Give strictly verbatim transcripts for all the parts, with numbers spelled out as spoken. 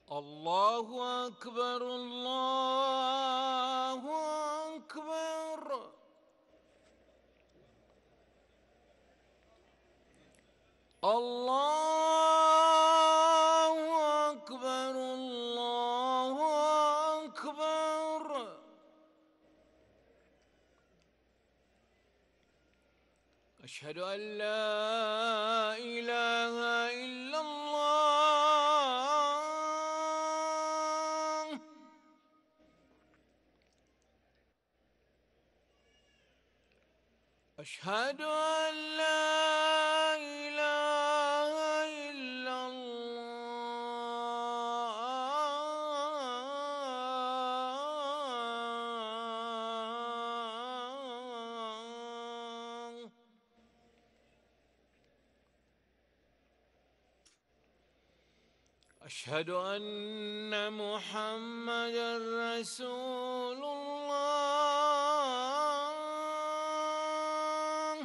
الله أكبر الله أكبر. الله أكبر الله أكبر. أشهد أن لا إله إلا الله. أشهد أن لا إله إلا الله. أشهد أن محمدًا رسول الله.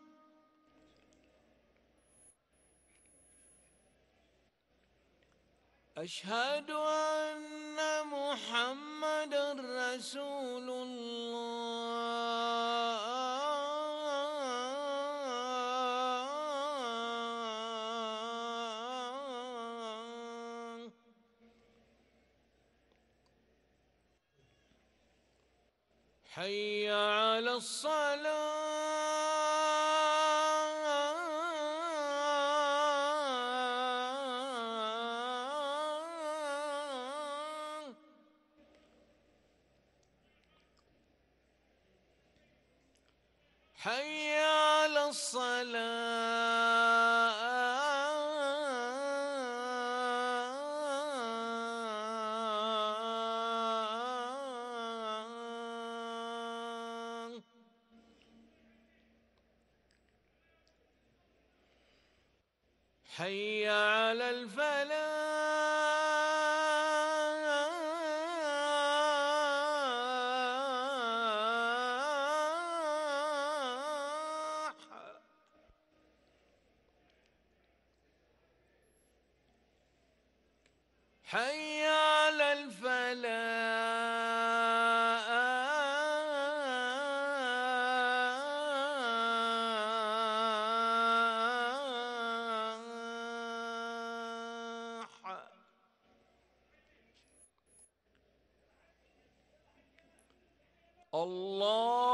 أشهد أن محمدًا رسول الله. حي على الصلاة. حي على الصلاة. حي على الفلاح. حي على الفلاح. الله